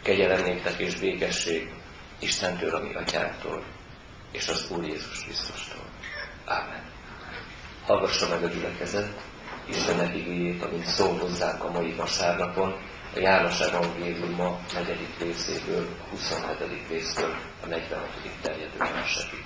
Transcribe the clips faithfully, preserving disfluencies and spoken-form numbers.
Kegyelem néktek és békesség Istentől, a mi atyánktól, és az Úr Jézus Krisztustól. Ámen. Hallgassa meg a gyülekezet Istennek igéjét, amint szól hozzánk a mai vasárnapon, a János evangéliuma negyedik részéből, huszonhetedik résztől a negyvenötödik terjedő versekig.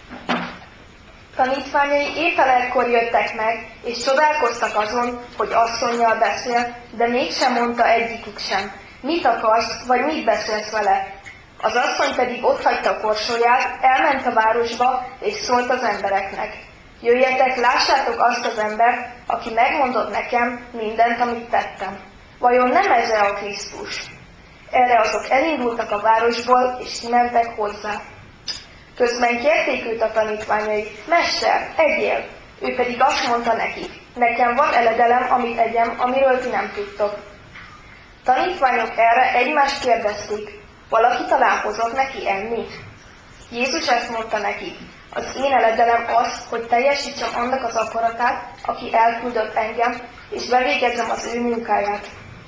Tanítványai ételekkor jöttek meg, és csodálkoztak azon, hogy asszonnyal beszél, de mégsem mondta egyikük sem: mit akarsz, vagy mit beszélsz vele? Az asszony pedig otthagyta a korsóját, elment a városba, és szólt az embereknek: jöjjetek, lássátok azt az embert, aki megmondott nekem mindent, amit tettem. Vajon nem ez a Krisztus? Erre azok elindultak a városból, és mentek hozzá. Közben kérték őt a tanítványai: Mester, egyél! Ő pedig azt mondta nekik: nekem van eledelem, amit egyem, amiről ti nem tudtok. Tanítványok erre egymást kérdezték: valaki talán hozott neki enni? Jézus ezt mondta nekik: az én eledelem az, hogy teljesítsem annak az akaratát, aki elküldött engem, és bevégezzem az ő munkáját.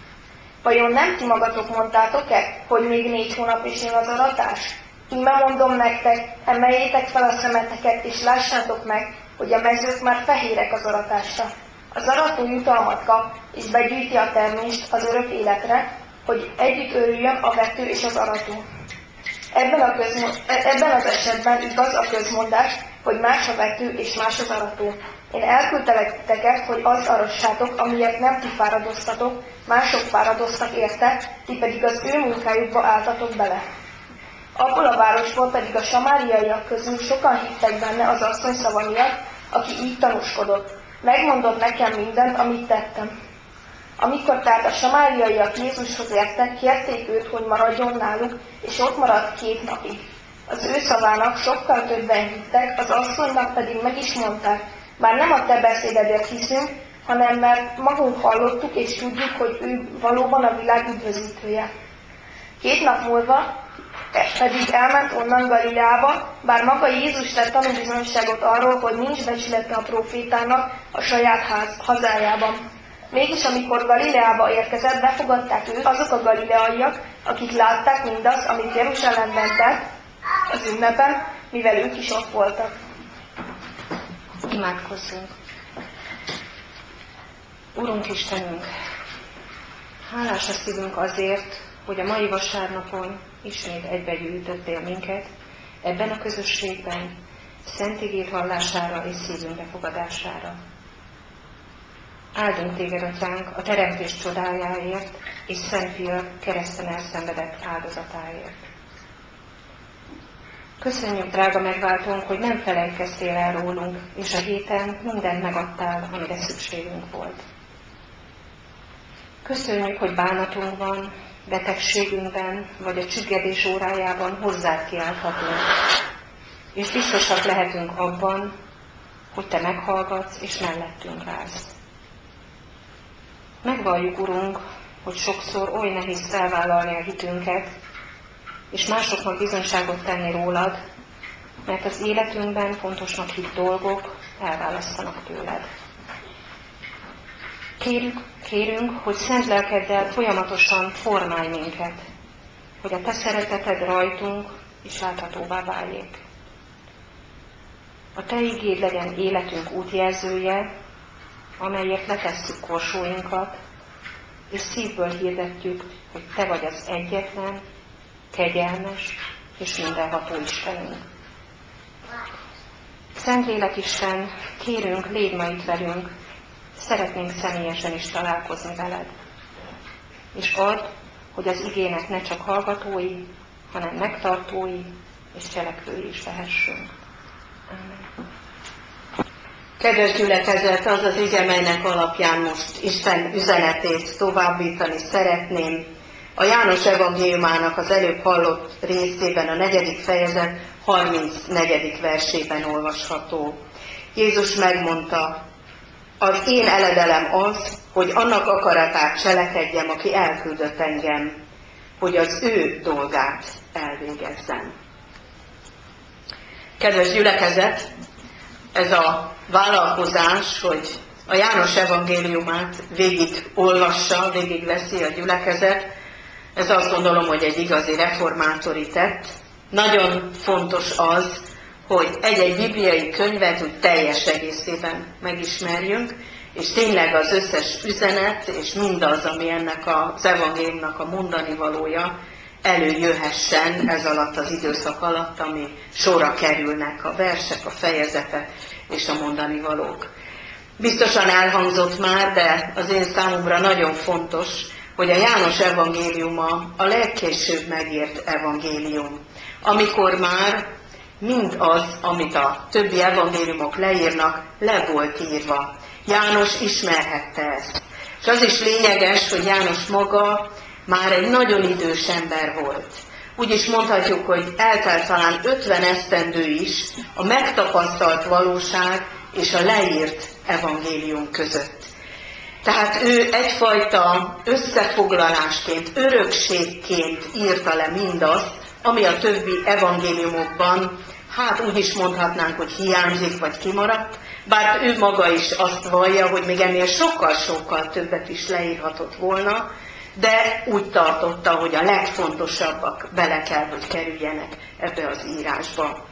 Vajon nem ti magatok mondtátok-e, hogy még négy hónap is jön az aratás? Íme mondom nektek, emeljétek fel a szemeteket, és lássátok meg, hogy a mezők már fehérek az aratásra. Az arató jutalmat kap, és begyűjti a termést az örök életre, hogy együtt örüljön a vető és az arató. Ebben, a közmo- ebben az esetben igaz a közmondás, hogy más a vető és más az arató. Én elküldtelek titeket, hogy azt arassátok, amiért nem ti fáradoztatok, mások fáradoztak érte, ti pedig az ő munkájukba álltatok bele. Abból a városból pedig a samáriaiak közül sokan hittek benne az asszony szava miatt, aki így tanúskodott: megmondott nekem mindent, amit tettem. Amikor tehát a samáriaiak Jézushoz értek, kérték őt, hogy maradjon náluk, és ott maradt két napig. Az ő szavának sokkal többen hittek, az asszonynak pedig meg is mondták: bár nem a te beszédedért hiszünk, hanem mert magunk hallottuk, és tudjuk, hogy ő valóban a világ üdvözítője. Két nap múlva pedig elment onnan Galileába, bár maga Jézus tett tanúbizonyságot arról, hogy nincs becsülete a prófétának a saját ház, hazájában. Mégis amikor Galileába érkezett, befogadták őt azok a galileaiak, akik látták mindazt, amit Jeruzsálemben tett az ünnepen, mivel ők is ott voltak. Imádkozzunk! Urunk Istenünk, hálás a szívünk azért, hogy a mai vasárnapon ismét egybegyűjtöttél minket ebben a közösségben, szent igét hallására és szívünk befogadására. Áldunk téged, Atyánk, a teremtés csodájáért és Szent Fia kereszten elszenvedett áldozatáért. Köszönjük, drága megváltónk, hogy nem felejtkeztél el rólunk, és a héten mindent megadtál, amire szükségünk volt. Köszönjük, hogy bánatunkban, betegségünkben, vagy a csüggedés órájában hozzád kiálthatunk, és biztosak lehetünk abban, hogy te meghallgatsz, és mellettünk állsz. Megvalljuk, Urunk, hogy sokszor oly nehéz felvállalni a hitünket, és másoknak bizonyságot tenni rólad, mert az életünkben fontosnak hitt dolgok elválasztanak tőled. Kérjük, kérünk, hogy szent lelkeddel folyamatosan formálj minket, hogy a te szereteted rajtunk is láthatóvá váljék. A te igéd legyen életünk útjelzője, amelyért letesszük korsóinkat, és szívből hirdetjük, hogy te vagy az egyetlen, kegyelmes és mindenható Istenünk. Szentlélek Isten, kérünk, légy ma itt velünk, szeretnénk személyesen is találkozni veled. És add, hogy az igének ne csak hallgatói, hanem megtartói és cselekvői is lehessünk. Amen. Kedves gyülekezet, az az ige, melynek alapján most Isten üzenetét továbbítani szeretném. A János evangéliumának az előbb hallott részében, a negyedik fejezet harmincnegyedik versében olvasható. Jézus megmondta: az én eledelem az, hogy annak akaratát cselekedjem, aki elküldött engem, hogy az ő dolgát elvégezzem. Kedves gyülekezet, ez a vállalkozás, hogy a János evangéliumát végig olvassa, végig veszi a gyülekezet, Ez azt gondolom, hogy egy igazi reformátori tett. Nagyon fontos az, hogy egy-egy bibliai könyvet úgy teljes egészében megismerjünk, és tényleg az összes üzenet, és mindaz, ami ennek az evangéliumnak a mondani valója, előjöhessen ez alatt az időszak alatt, ami sorra kerülnek a versek, a fejezetek és a mondani valók. Biztosan elhangzott már, de az én számomra nagyon fontos, hogy a János evangéliuma a legkésőbb megírt evangélium, amikor már mind az, amit a többi evangéliumok leírnak, le volt írva. János ismerhette ezt. És az is lényeges, hogy János maga már egy nagyon idős ember volt. Úgy is mondhatjuk, hogy eltelt talán ötven esztendő is a megtapasztalt valóság és a leírt evangélium között. Tehát ő egyfajta összefoglalásként, örökségként írta le mindazt, ami a többi evangéliumokban, hát úgy is mondhatnánk, hogy hiányzik vagy kimaradt, bár ő maga is azt vallja, hogy még ennél sokkal-sokkal többet is leírhatott volna, de úgy tartotta, hogy a legfontosabbak bele kell, hogy kerüljenek ebbe az írásba.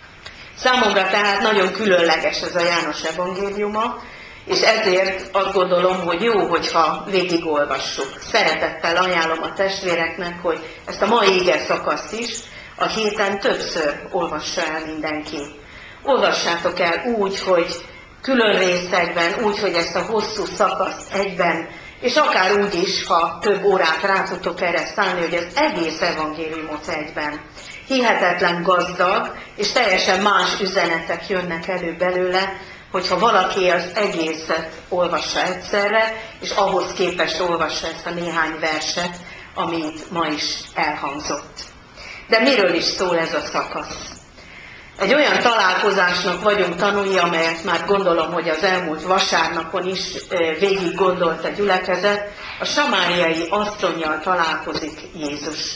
Számomra tehát nagyon különleges ez a János evangéliuma, és ezért azt gondolom, hogy jó, hogyha végigolvassuk. Szeretettel ajánlom a testvéreknek, hogy ezt a mai ige szakaszt is a héten többször olvassa el mindenki. Olvassátok el úgy, hogy külön részekben, úgy, hogy ezt a hosszú szakaszt egyben, és akár úgy is, ha több órát rá tudtok erre szállni, hogy az egész evangéliumot egyben. Hihetetlen gazdag, és teljesen más üzenetek jönnek elő belőle, hogyha valaki az egészet olvassa egyszerre, és ahhoz képest olvassa ezt a néhány verset, ami itt ma is elhangzott. De miről is szól ez a szakasz? Egy olyan találkozásnak vagyunk tanulni, amelyet már gondolom, hogy az elmúlt vasárnapon is végig gondolt a gyülekezet, a samáriai asszonnyal találkozik Jézus.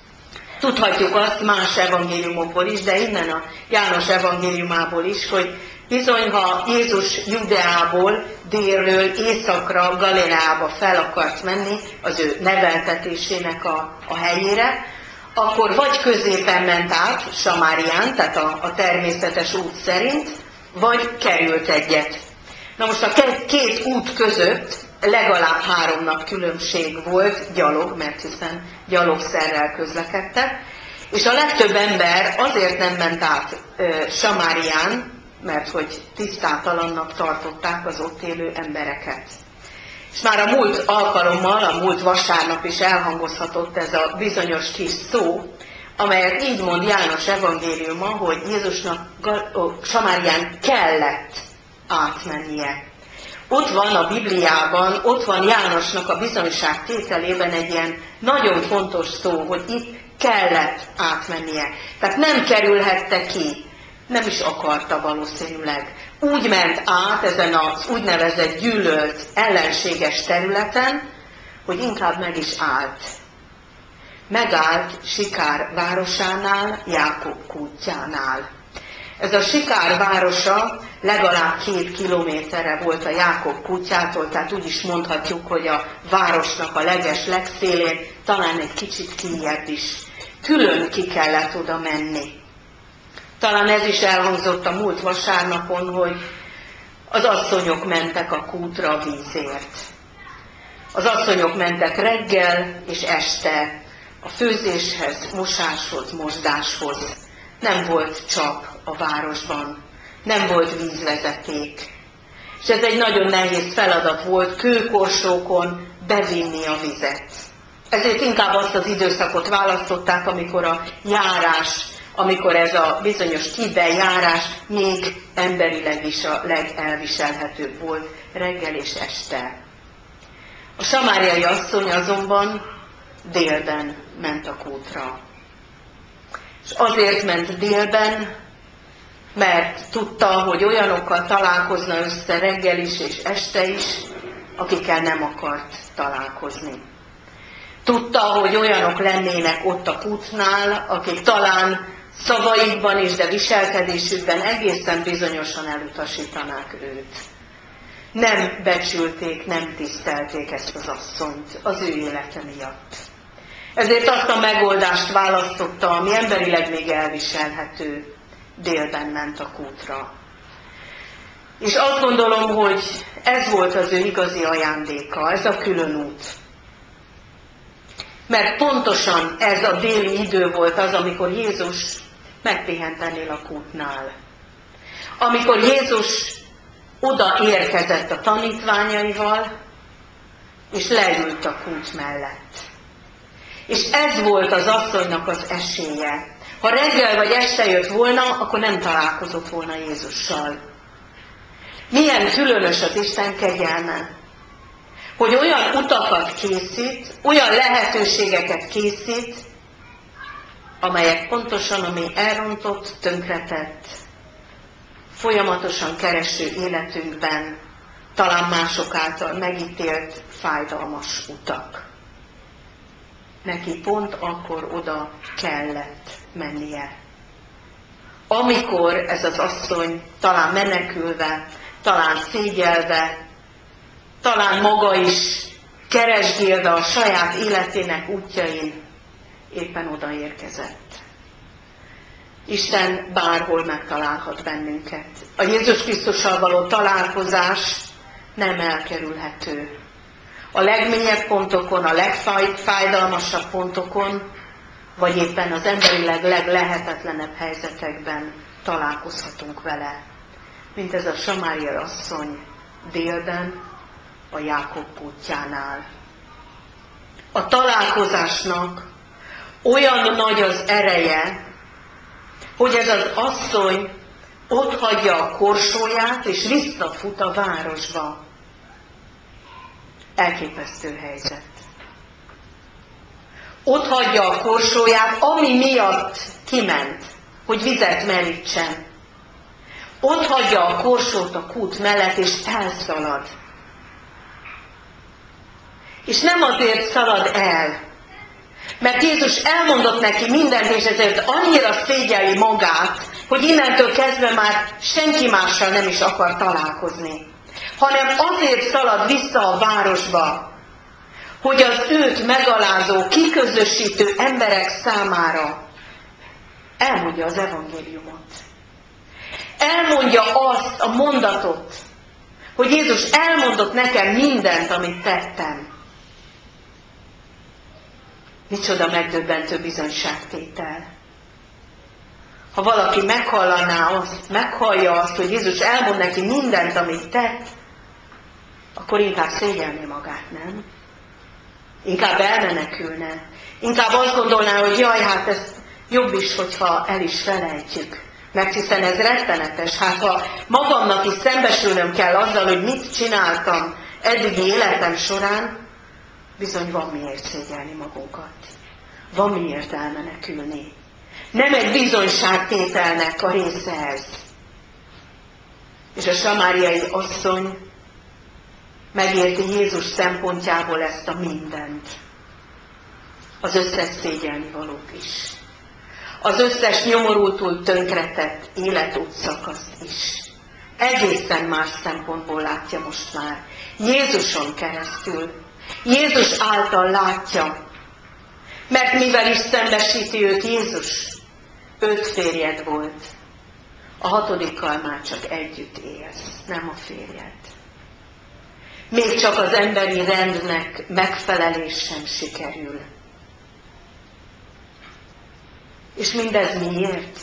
Tudhatjuk azt más evangéliumokból is, de innen a János evangéliumából is, hogy bizony, ha Jézus Judeából délről északra Galileába fel akart menni az ő neveltetésének a, a helyére, akkor vagy középen ment át, Samárián, tehát a, a természetes út szerint, vagy került egyet. Na most a két út között legalább három nap különbség volt gyalog, mert hiszen gyalogszerrel közlekedtek, és a legtöbb ember azért nem ment át e, Samárián, mert hogy tisztátalannak tartották az ott élő embereket. És már a múlt alkalommal, a múlt vasárnap is elhangozhatott ez a bizonyos kis szó, amelyet így mond János evangéliuma, hogy Jézusnak Samárián kellett átmennie. Ott van a Bibliában, ott van Jánosnak a bizonyság tételében egy ilyen nagyon fontos szó, hogy itt kellett átmennie. Tehát nem kerülhette ki, nem is akarta valószínűleg. Úgy ment át ezen az úgynevezett gyűlölt, ellenséges területen, hogy inkább meg is állt. Megállt Sikár városánál, Jákob kútjánál. Ez a Sikár városa legalább két kilométerre volt a Jákob kútjától, tehát úgy is mondhatjuk, hogy a városnak a leges legszélén, talán egy kicsit kijjebb is. Külön ki kellett oda menni. Talán ez is elhangzott a múlt vasárnapon, hogy az asszonyok mentek a kútra a vízért. Az asszonyok mentek reggel és este a főzéshez, mosáshoz, mosdáshoz. Nem volt csap a városban, nem volt vízvezeték. És ez egy nagyon nehéz feladat volt kőkorsókon bevinni a vizet. Ezért inkább azt az időszakot választották, amikor a járás, amikor ez a bizonyos kibejárás még emberileg is a legelviselhetőbb volt reggel és este. A samáriai asszony azonban délben ment a kútra. És azért ment délben, mert tudta, hogy olyanokkal találkozna össze reggel is és este is, akikkel nem akart találkozni. Tudta, hogy olyanok lennének ott a kútnál, akik talán szavaikban is, de viselkedésükben egészen bizonyosan elutasítanák őt. Nem becsülték, nem tisztelték ezt az asszonyt az ő élete miatt. Ezért azt a megoldást választotta, ami emberileg még elviselhető. Délben ment a kútra. És azt gondolom, hogy ez volt az ő igazi ajándéka, ez a külön út. Mert pontosan ez a déli idő volt az, amikor Jézus megpihent ennél a kútnál. Amikor Jézus oda érkezett a tanítványaival, és leült a kút mellett. És ez volt az asszonynak az esélye. Ha reggel vagy este jött volna, akkor nem találkozott volna Jézussal. Milyen különös az Isten kegyelme, hogy olyan utakat készít, olyan lehetőségeket készít, amelyek pontosan a mi elrontott, tönkretett, folyamatosan kereső életünkben talán mások által megítélt, fájdalmas utak. Neki pont akkor oda kellett mennie. Amikor ez az asszony talán menekülve, talán szégyelve, talán maga is keresgélve a saját életének útjain éppen odaérkezett. Isten bárhol megtalálhat bennünket. A Jézus Krisztussal való találkozás nem elkerülhető. A legmélyebb pontokon, a legfájdalmasabb pontokon, vagy éppen az emberileg leglehetetlenebb helyzetekben találkozhatunk vele. Mint ez a samáriai asszony délben, a Jákob kútjánál. A találkozásnak olyan nagy az ereje, hogy ez az asszony ott hagyja a korsóját, és visszafut a városba. Elképesztő helyzet. Ott hagyja a korsóját, ami miatt kiment, hogy vizet merítsen. Ott hagyja a korsót a kút mellett, és elszalad. És nem azért szalad el, mert Jézus elmondott neki mindent, és ezért annyira szégyelli magát, hogy innentől kezdve már senki mással nem is akar találkozni. Hanem azért szalad vissza a városba, hogy az őt megalázó, kiközösítő emberek számára elmondja az evangéliumot. Elmondja azt a mondatot, hogy Jézus elmondott nekem mindent, amit tettem. Micsoda megdöbbentő bizonyságtétel. Ha valaki meghallaná azt, meghallja azt, hogy Jézus elmond neki mindent, amit tett, akkor inkább szégyelné magát, nem? Inkább elmenekülne. Inkább azt gondolná, hogy jaj, hát ez jobb is, hogyha el is felejtjük. Mert hiszen ez rettenetes. Hát ha magamnak is szembesülnöm kell azzal, hogy mit csináltam eddigi életem során, bizony van miért szégyelni magunkat. Van miért elmenekülni. Nem egy bizonyságtételnek a része ez. És a samáriai asszony megérti Jézus szempontjából ezt a mindent. Az összes szégyelni valót is. Az összes nyomorultul tönkretett életútszakaszt is. Egészen más szempontból látja most már. Jézuson keresztül. Jézus által látja. Mert mivel is szembesíti őt Jézus? Öt férjed volt. A hatodikkal már csak együtt élsz, nem a férjed. Még csak az emberi rendnek megfelelés sem sikerül. És mindez miért?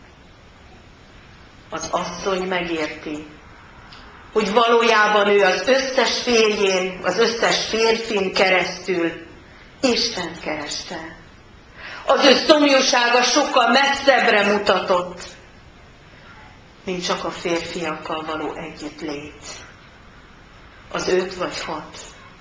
Az asszony megérti, hogy valójában ő az összes férjén, az összes férfin keresztül Istent kereste. Az ő szomjúsága sokkal messzebbre mutatott, mint csak a férfiakkal való együttlét. Az öt vagy hat.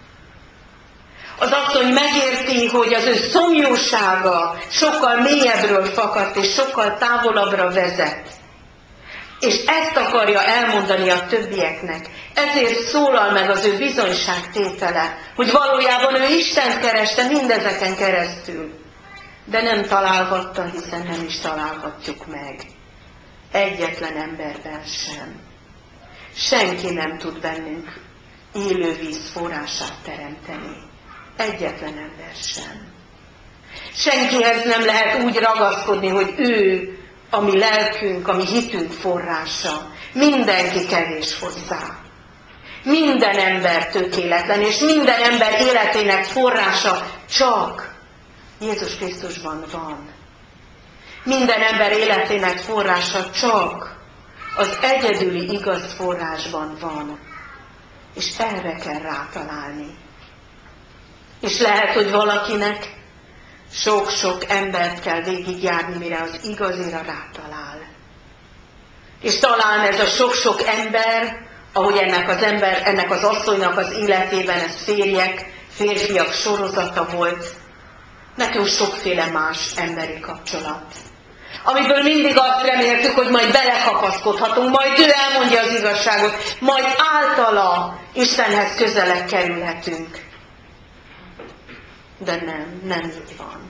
Az asszony megérti, hogy az ő szomjúsága sokkal mélyebbről fakadt, és sokkal távolabbra vezet. És ezt akarja elmondani a többieknek. Ezért szólal meg az ő bizonyságtétele, hogy valójában ő Istent kereste mindezeken keresztül. De nem találhatta, hiszen nem is találhatjuk meg. Egyetlen emberben sem. Senki nem tud bennünk élő víz forrását teremteni. Egyetlen ember sem. Senkihez nem lehet úgy ragaszkodni, hogy ő a mi lelkünk, a mi hitünk forrása. Mindenki kevés hozzá. Minden ember tökéletlen, és minden ember életének forrása csak Jézus Krisztusban van. Minden ember életének forrása csak az egyedüli igaz forrásban van. És erre kell rátalálni. És lehet, hogy valakinek sok-sok embert kell végigjárni, mire az igazira rátalál. És talán ez a sok-sok ember, ahogy ennek az ember, ennek az asszonynak az életében ez férjek, férfiak sorozata volt, nekünk sokféle más emberi kapcsolat. Amiből mindig azt reméltük, hogy majd belekapaszkodhatunk, majd ő elmondja az igazságot, majd általa Istenhez közelebb kerülhetünk. De nem, nem így van.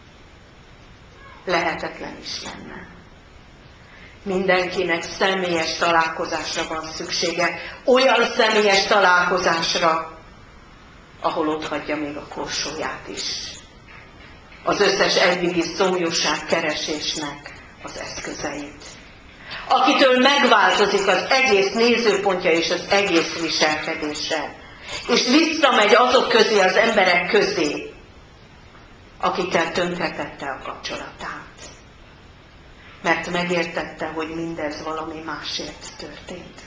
Lehetetlen is lenne. Mindenkinek személyes találkozásra van szüksége. Olyan személyes találkozásra, ahol ott hagyja még a korsóját is. Az összes eddigi szomjúság keresésnek az eszközeit. Akitől megváltozik az egész nézőpontja és az egész viselkedése. És visszamegy azok közé, az emberek közé, akikkel tönkretette a kapcsolatát. Mert megértette, hogy mindez valami másért történt.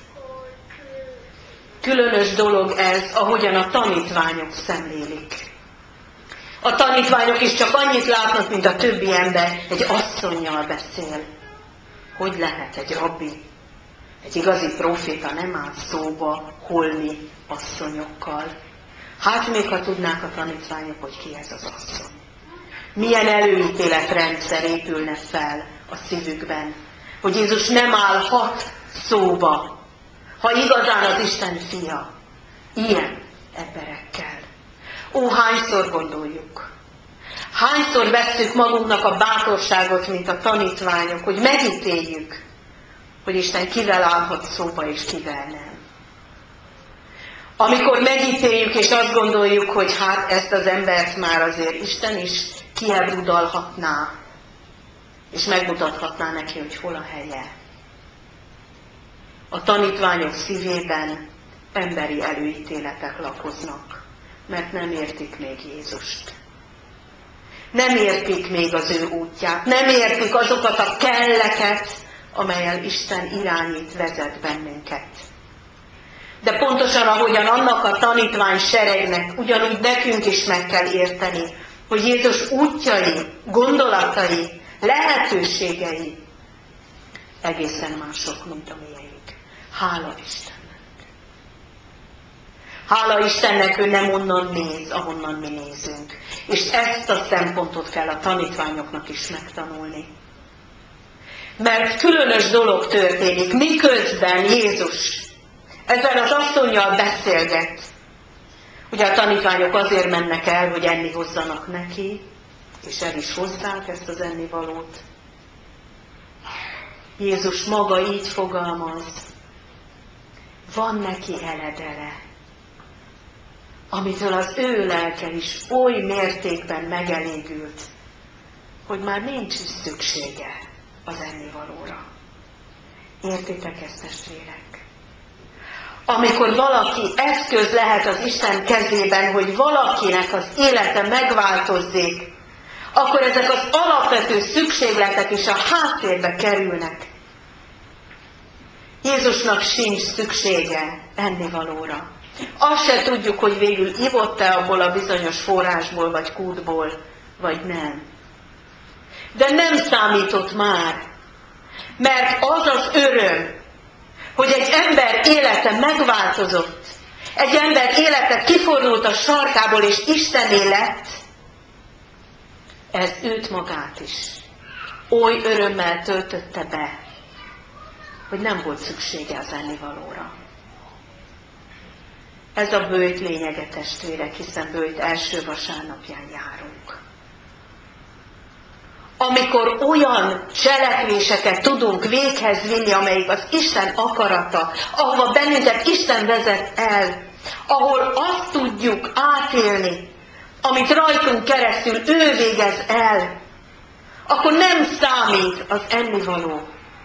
Különös dolog ez, ahogyan a tanítványok szemlélik. A tanítványok is csak annyit látnak, mint a többi ember, egy asszonnyal beszél. Hogy lehet egy rabbi, egy igazi proféta nem áll szóba holmi asszonyokkal? Hát még ha tudnák a tanítványok, hogy ki ez az asszony. Milyen előítéletrendszer épülne fel a szívükben, hogy Jézus nem állhat szóba, ha igazán az Isten fia, ilyen emberekkel. Ó, hányszor gondoljuk, hányszor vesszük magunknak a bátorságot, mint a tanítványok, hogy megítéljük, hogy Isten kivel állhat szóba és kivel nem. Amikor megítéljük és azt gondoljuk, hogy hát ezt az embert már azért Isten is kiebrudalhatná, és megmutathatná neki, hogy hol a helye. A tanítványok szívében emberi előítéletek lakoznak, mert nem értik még Jézust. Nem értik még az ő útját, nem értik azokat a kelleket, amellyel Isten irányít, vezet bennünket. De pontosan ahogyan annak a tanítvány seregnek, ugyanúgy nekünk is meg kell érteni, hogy Jézus útjai, gondolatai, lehetőségei egészen mások, mint a miénk. Hála Istennek! Hála Istennek, ő nem onnan néz, ahonnan mi nézünk. És ezt a szempontot kell a tanítványoknak is megtanulni. Mert különös dolog történik, miközben Jézus ezzel az asszonnyal beszélget. Ugye a tanítványok azért mennek el, hogy enni hozzanak neki, és el is hozzák ezt az ennivalót. Jézus maga így fogalmaz, van neki eledere, amitől az ő lelke is oly mértékben megelégült, hogy már nincs is szüksége az ennivalóra. Értitek ezt, testvérek? Amikor valaki eszköz lehet az Isten kezében, hogy valakinek az élete megváltozzék, akkor ezek az alapvető szükségletek is a háttérbe kerülnek. Jézusnak sincs szüksége ennivalóra. Azt se tudjuk, hogy végül ivott-e abból a bizonyos forrásból, vagy kútból, vagy nem. De nem számított már, mert az az öröm, hogy egy ember élete megváltozott, egy ember élete kifordult a sarkából, és Istené lett, ez őt magát is oly örömmel töltötte be, hogy nem volt szüksége az ennivalóra. Ez a böjt lényege, testvérek, hiszen böjt első vasárnapján járunk. Amikor olyan cselekvéseket tudunk véghez vinni, amelyik az Isten akarata, ahova bennünket Isten vezet el, ahol azt tudjuk átélni, amit rajtunk keresztül ő végez el, akkor nem számít az ennivaló.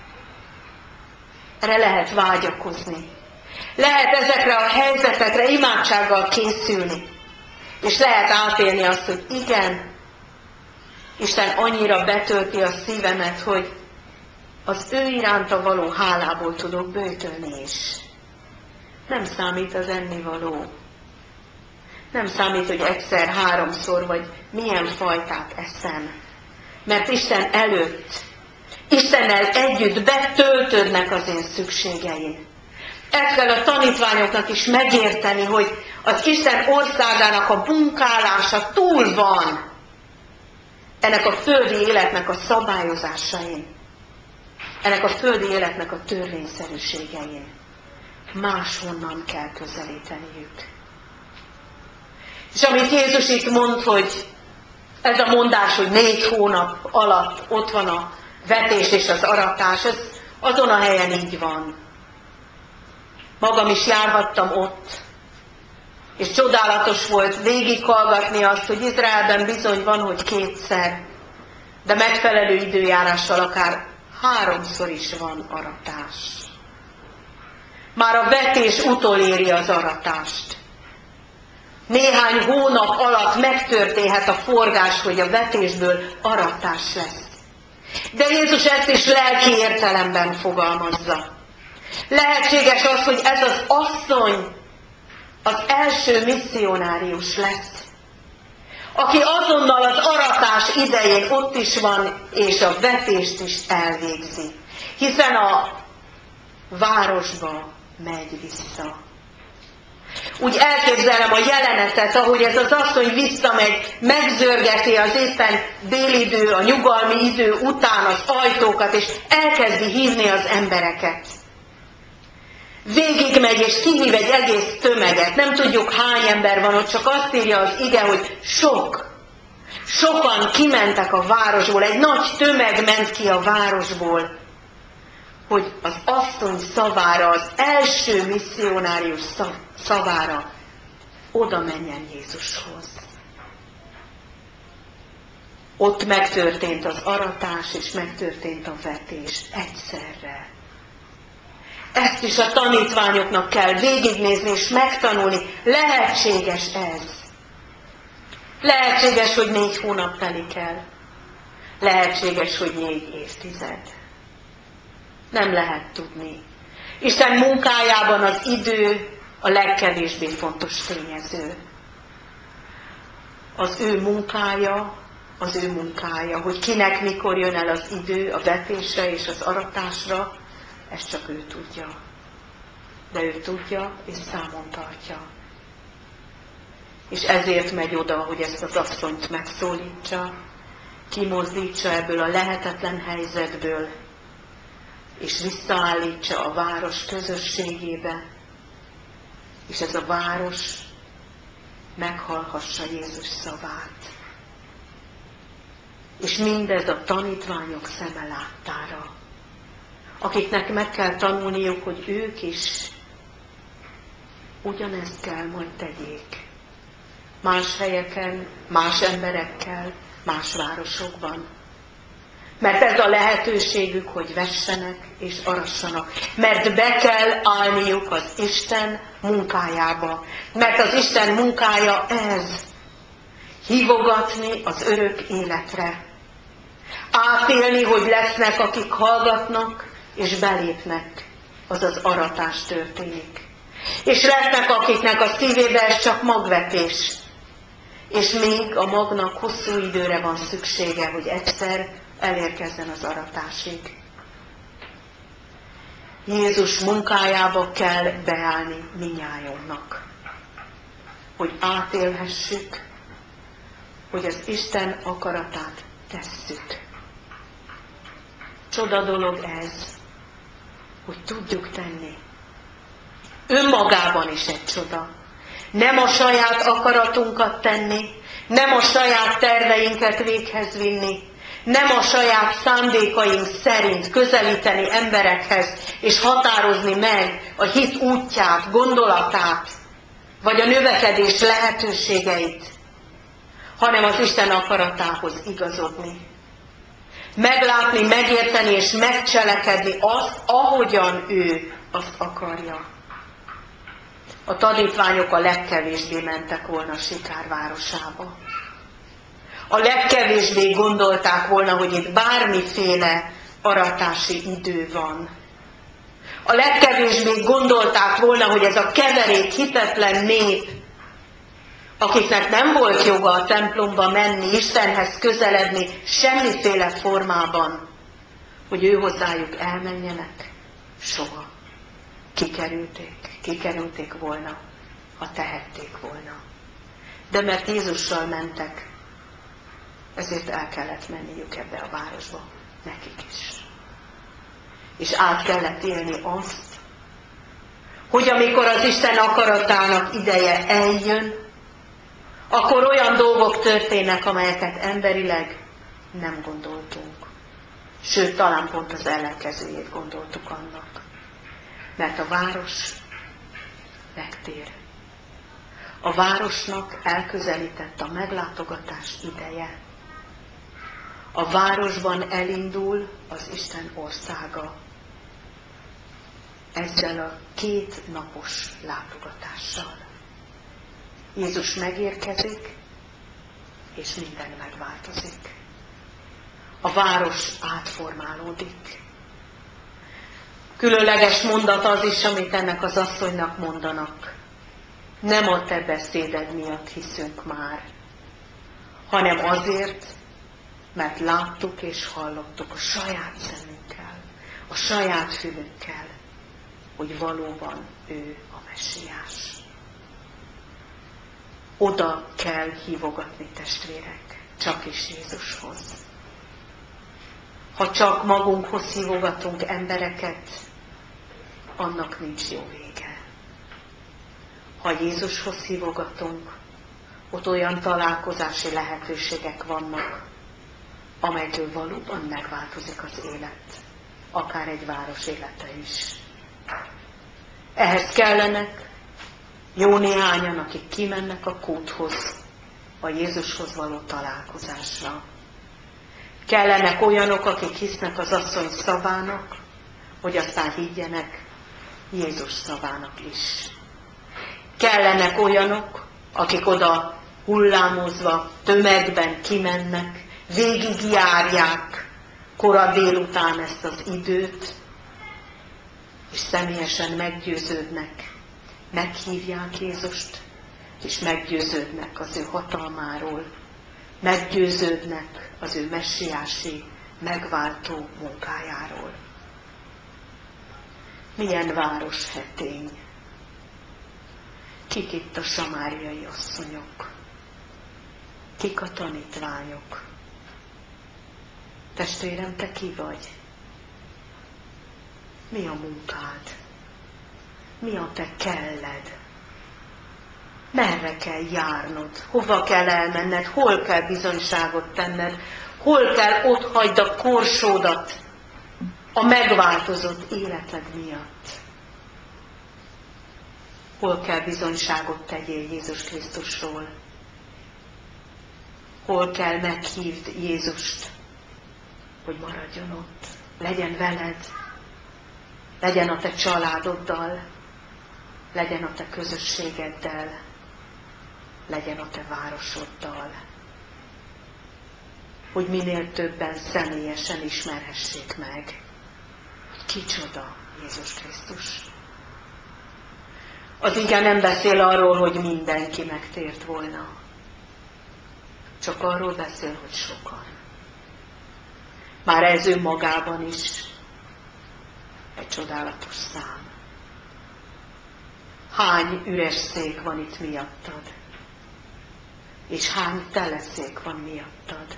Erre lehet vágyakozni. Lehet ezekre a helyzetekre imádsággal készülni. És lehet átélni azt, hogy igen, Isten annyira betölti a szívemet, hogy az ő iránta való hálából tudok böjtölni is. Nem számít az ennivaló. Nem számít, hogy egyszer, háromszor, vagy milyen fajtát eszem. Mert Isten előtt, Istennel együtt betöltődnek az én szükségeim. Ezt kell a tanítványoknak is megérteni, hogy az Isten országának a munkálása túl van ennek a földi életnek a szabályozásain, ennek a földi életnek a törvényszerűségein. Máshonnan kell közelíteniük. És amit Jézus itt mond, hogy ez a mondás, hogy négy hónap alatt ott van a vetés és az aratás, ez azon a helyen így van. Magam is járhattam ott, és csodálatos volt végighallgatni azt, hogy Izraelben bizony van, hogy kétszer, de megfelelő időjárással akár háromszor is van aratás. Már a vetés utoléri az aratást. Néhány hónap alatt megtörténhet a forgás, hogy a vetésből aratás lesz. De Jézus ezt is lelki értelemben fogalmazza. Lehetséges az, hogy ez az asszony az első misszionárius lesz, aki azonnal az aratás idején ott is van, és a vetést is elvégzi. Hiszen a városba megy vissza. Úgy elképzelem a jelenetet, ahogy ez az asszony visszamegy, megzörgeti az éppen délidő, a nyugalmi idő után az ajtókat, és elkezdi hívni az embereket. Végigmegy és kihív egy egész tömeget. Nem tudjuk hány ember van ott, csak azt írja az ige, hogy sok. Sokan kimentek a városból, egy nagy tömeg ment ki a városból, hogy az asszony szavára, az első misszionárius szavára oda menjen Jézushoz. Ott megtörtént az aratás, és megtörtént a vetés egyszerre. Ezt is a tanítványoknak kell végignézni és megtanulni. Lehetséges ez. Lehetséges, hogy négy hónap telik el. Lehetséges, hogy négy évtized. Nem lehet tudni. Isten munkájában az idő a legkevésbé fontos tényező. Az ő munkája, az ő munkája, hogy kinek mikor jön el az idő a vetésre és az aratásra, ezt csak ő tudja. De ő tudja és számon tartja. És ezért megy oda, hogy ezt az asszonyt megszólítsa, kimozdítsa ebből a lehetetlen helyzetből, és visszaállítsa a város közösségébe, és ez a város meghallhassa Jézus szavát. És mindez a tanítványok szeme láttára, akiknek meg kell tanulniuk, hogy ők is ugyanezt kell majd tegyék. Más helyeken, más emberekkel, más városokban. Mert ez a lehetőségük, hogy vessenek és arassanak. Mert be kell állniuk az Isten munkájába. Mert az Isten munkája ez. Hívogatni az örök életre. Átélni, hogy lesznek, akik hallgatnak és belépnek. Azaz aratás történik. És lesznek, akiknek a szívébe ez csak magvetés. És még a magnak hosszú időre van szüksége, hogy egyszer elérkezzen az aratásig. Jézus munkájába kell beállni minnyájunknak, hogy átélhessük, hogy az Isten akaratát tesszük. Csoda dolog ez, hogy tudjuk tenni. Önmagában is egy csoda. Nem a saját akaratunkat tenni, nem a saját terveinket véghez vinni, nem a saját szándékaink szerint közelíteni emberekhez, és határozni meg a hit útját, gondolatát, vagy a növekedés lehetőségeit, hanem az Isten akaratához igazodni. Meglátni, megérteni és megcselekedni azt, ahogyan ő azt akarja. A tanítványok a legkevésbé mentek volna a Sikár városába. A legkevésbé gondolták volna, hogy itt bármiféle aratási idő van. A legkevésbé gondolták volna, hogy ez a keverék, hitetlen nép, akiknek nem volt joga a templomba menni, Istenhez közeledni semmiféle formában, hogy ő hozzájuk elmenjenek, soha. Kikerülték, kikerülték volna, ha tehették volna. De mert Jézussal mentek, ezért el kellett menniük ebbe a városba, nekik is. És át kellett élni azt, hogy amikor az Isten akaratának ideje eljön, akkor olyan dolgok történnek, amelyeket emberileg nem gondoltunk. Sőt, talán pont az ellenkezőjét gondoltuk annak. Mert a város megtér. A városnak elközelített a meglátogatás ideje. A városban elindul az Isten országa. Ezzel a két napos látogatással. Jézus megérkezik, és minden megváltozik. A város átformálódik. Különleges mondat az is, amit ennek az asszonynak mondanak. Nem a te beszéded miatt hiszünk már, hanem azért, mert láttuk és hallottuk a saját szemünkkel, a saját fülünkkel, hogy valóban ő a Messiás. Oda kell hívogatni, testvérek, csak is Jézushoz. Ha csak magunkhoz hívogatunk embereket, annak nincs jó vége. Ha Jézushoz hívogatunk, ott olyan találkozási lehetőségek vannak, amelyből valóban megváltozik az élet, akár egy város élete is. Ehhez kellenek jó néhányan, akik kimennek a kúthoz, a Jézushoz való találkozásra. Kellenek olyanok, akik hisznek az asszony szavának, hogy aztán higgyenek Jézus szavának is. Kellenek olyanok, akik oda hullámozva, tömegben kimennek, végigjárják kora délután ezt az időt, és személyesen meggyőződnek, meghívják Jézust, és meggyőződnek az ő hatalmáról, meggyőződnek az ő messiási, megváltó munkájáról. Milyen város hetény! Kik itt a samáriai asszonyok? Kik a tanítványok? Testvérem, te ki vagy? Mi a munkád? Mi a te kelled? Merre kell járnod? Hova kell elmenned? Hol kell bizonyságot tenned? Hol kell ott hagyd a korsódat a megváltozott életed miatt? Hol kell bizonyságot tegyél Jézus Krisztusról? Hol kell meghívd Jézust, hogy maradjon ott, legyen veled, legyen a te családoddal, legyen a te közösségeddel, legyen a te városoddal. Hogy minél többen személyesen ismerhessék meg, hogy kicsoda Jézus Krisztus. Az ige nem beszél arról, hogy mindenki megtért volna. Csak arról beszél, hogy sokan. Már ez önmagában is egy csodálatos szám. Hány üres szék van itt miattad? És hány tele szék van miattad?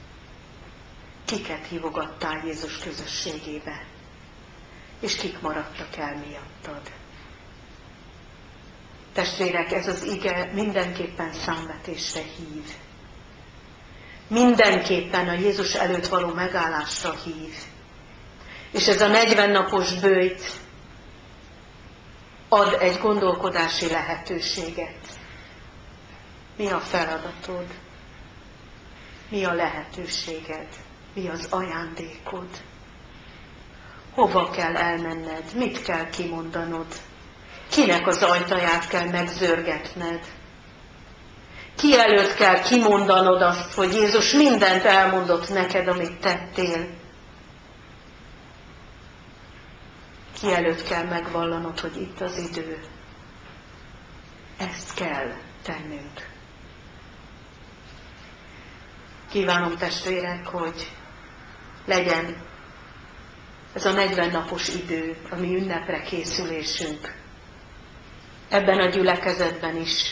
Kiket hívogattál Jézus közösségébe? És kik maradtak el miattad? Testvérek, ez az ige mindenképpen számvetésre hív. Mindenképpen a Jézus előtt való megállásra hív. És ez a negyven napos böjt ad egy gondolkodási lehetőséget. Mi a feladatod? Mi a lehetőséged? Mi az ajándékod? Hova kell elmenned? Mit kell kimondanod? Kinek az ajtaját kell megzörgetned? Ki előtt kell kimondanod azt, hogy Jézus mindent elmondott neked, amit tettél? Ki előtt kell megvallanod, hogy itt az idő? Ezt kell tennünk. Kívánom, testvérek, hogy legyen ez a negyven napos idő, a mi ünnepre készülésünk. Ebben a gyülekezetben is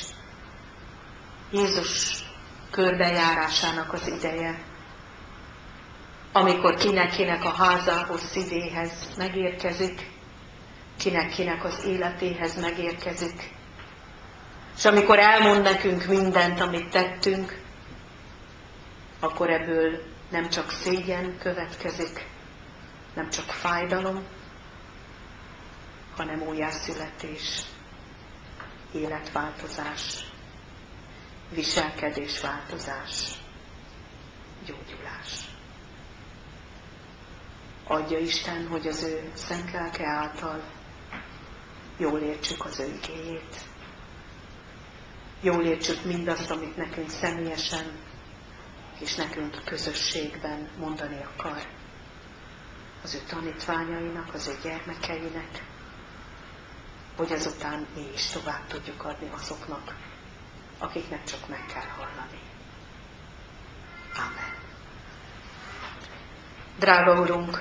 Jézus körbejárásának az ideje, amikor kinek-kinek a házához, szívéhez megérkezik, kinek-kinek az életéhez megérkezik, és amikor elmond nekünk mindent, amit tettünk, akkor ebből nem csak szégyen következik, nem csak fájdalom, hanem újjászületés, életváltozás, viselkedésváltozás, gyógyulás. Adja Isten, hogy az ő szent lelke által jól értsük az ő igéjét, jól értsük mindazt, amit nekünk személyesen és nekünk közösségben mondani akar az ő tanítványainak, az ő gyermekeinek, hogy azután mi is tovább tudjuk adni azoknak, akiknek csak meg kell hallani. Amen. Drága Urunk,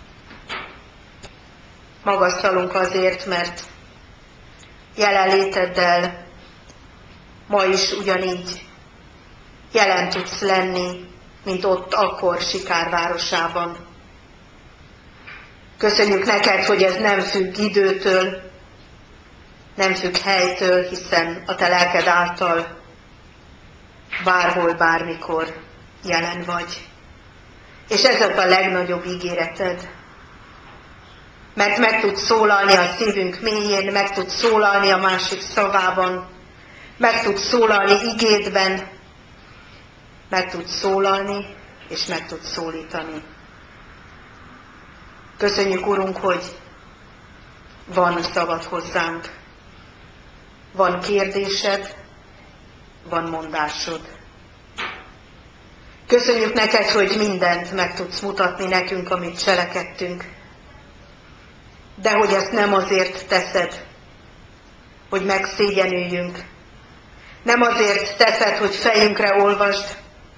magasztalunk azért, mert jelenléteddel ma is ugyanígy jelen tudsz lenni, mint ott akkor Sikár városában. Köszönjük neked, hogy ez nem függ időtől, nem függ helytől, hiszen a te lelked által bárhol, bármikor jelen vagy. És ez a legnagyobb ígéreted. Mert meg tudsz szólalni a szívünk mélyén, meg tudsz szólalni a másik szavában, meg tudsz szólalni igédben, meg tudsz szólalni, és meg tudsz szólítani. Köszönjük, Urunk, hogy van szavad hozzánk, van kérdésed, van mondásod. Köszönjük neked, hogy mindent meg tudsz mutatni nekünk, amit cselekedtünk, de hogy ezt nem azért teszed, hogy megszégyenüljünk, nem azért teszed, hogy fejünkre olvasd,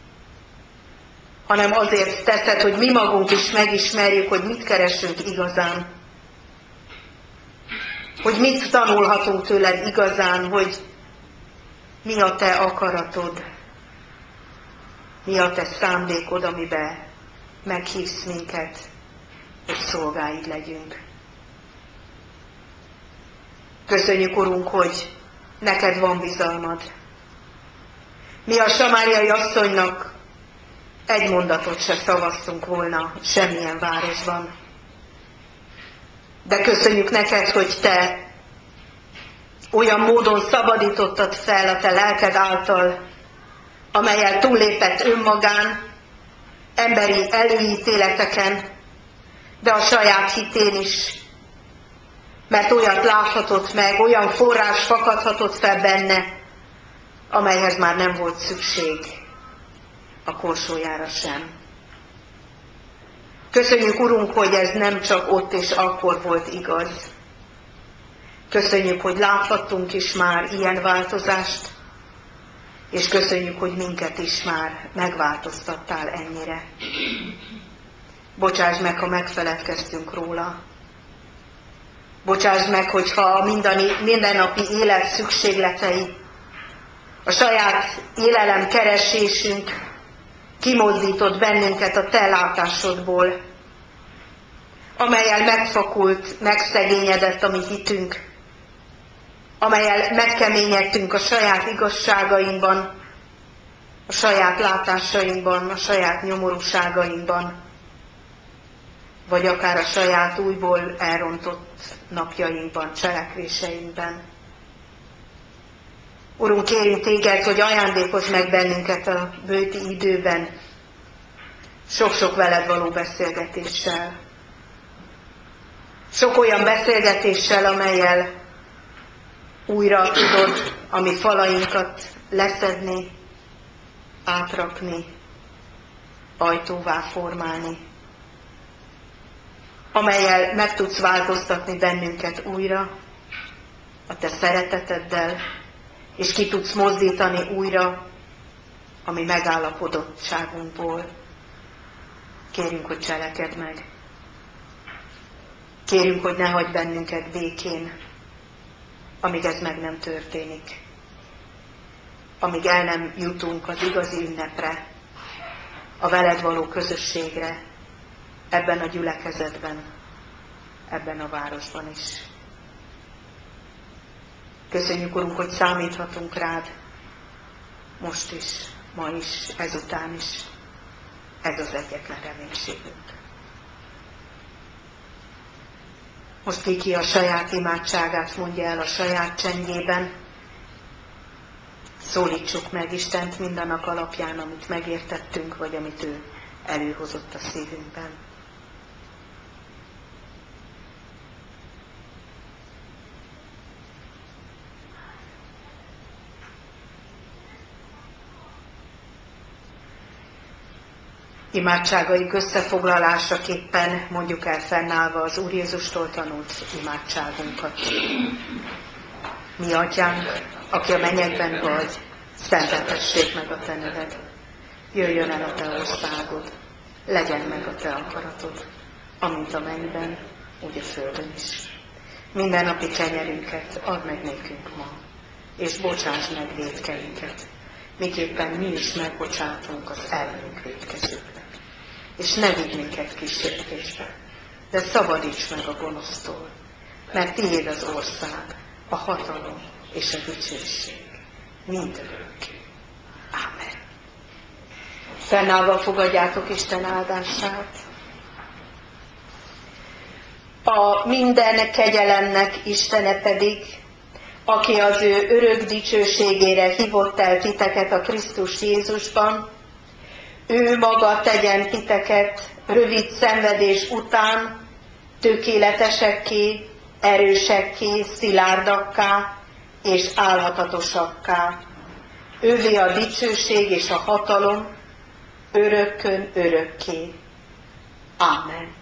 hanem azért teszed, hogy mi magunk is megismerjük, hogy mit keresünk igazán. Hogy mit tanulhatunk tőled igazán, hogy mi a te akaratod, mi a te szándékod, amiben meghívsz minket, hogy szolgáid legyünk. Köszönjük, Urunk, hogy neked van bizalmad. Mi a samáriai asszonynak egy mondatot se szavaztunk volna semmilyen városban. De köszönjük neked, hogy te olyan módon szabadítottad fel a te lelked által, amellyel túllépett önmagán, emberi előítéleteken, de a saját hitén is, mert olyat láthatott meg, olyan forrás fakadhatott fel benne, amelyhez már nem volt szükség a korsójára sem. Köszönjük, Urunk, hogy ez nem csak ott és akkor volt igaz. Köszönjük, hogy láthattunk is már ilyen változást, és köszönjük, hogy minket is már megváltoztattál ennyire. Bocsáss meg, ha megfeledkeztünk róla. Bocsáss meg, hogyha a mindennapi élet szükségletei, a saját élelem keresésünk kimozdított bennünket a te látásodból, amellyel megfakult, megszegényedett a mi hitünk, amellyel megkeményedtünk a saját igazságainkban, a saját látásainkban, a saját nyomorúságainkban, vagy akár a saját újból elrontott napjainkban, cselekvéseinkben. Urunk, kérünk téged, hogy ajándékozz meg bennünket a bőti időben sok-sok veled való beszélgetéssel. Sok olyan beszélgetéssel, amellyel újra tudod a mi falainkat leszedni, átrakni, ajtóvá formálni, amellyel meg tudsz változtatni bennünket újra a te szereteteddel, és ki tudsz mozdítani újra a mi megállapodottságunkból. Kérünk, hogy cselekedd meg. Kérünk, hogy ne hagyj bennünket békén, amíg ez meg nem történik. Amíg el nem jutunk az igazi ünnepre, a veled való közösségre, ebben a gyülekezetben, ebben a városban is. Köszönjük, Urunk, hogy számíthatunk rád, most is, ma is, ezután is. Ez az egyetlen reménységünk. Most Kiki a saját imádságát mondja el a saját csendjében. Szólítsuk meg Istent mindannak alapján, amit megértettünk, vagy amit ő előhozott a szívünkben. Imádságaik összefoglalásaképpen mondjuk el fennállva az Úr Jézustól tanult imádságunkat. Mi Atyánk, aki a mennyekben vagy, szenteltessék meg a te neved. Jöjjön el a te országod, legyen meg a te akaratod, amint a mennyben, úgy a földön is. Minden napi kenyerünket add meg nékünk ma, és bocsáss meg vétkeinket, miképpen mi is megbocsátunk az ellenünk vétkezőknek. És ne vigy minket kísértésbe, de szabadíts meg a gonosztól, mert tiéd az ország, a hatalom és a dicsőség mindörökké. Ámen. Fennállva fogadjátok Isten áldását. A minden kegyelemnek Istene pedig, aki az ő örök dicsőségére hívott el titeket a Krisztus Jézusban, ő maga tegyen titeket rövid szenvedés után tökéletesekké, erősekké, szilárdakká és állhatatosakká. Ővé a dicsőség és a hatalom örökkön örökké. Ámen.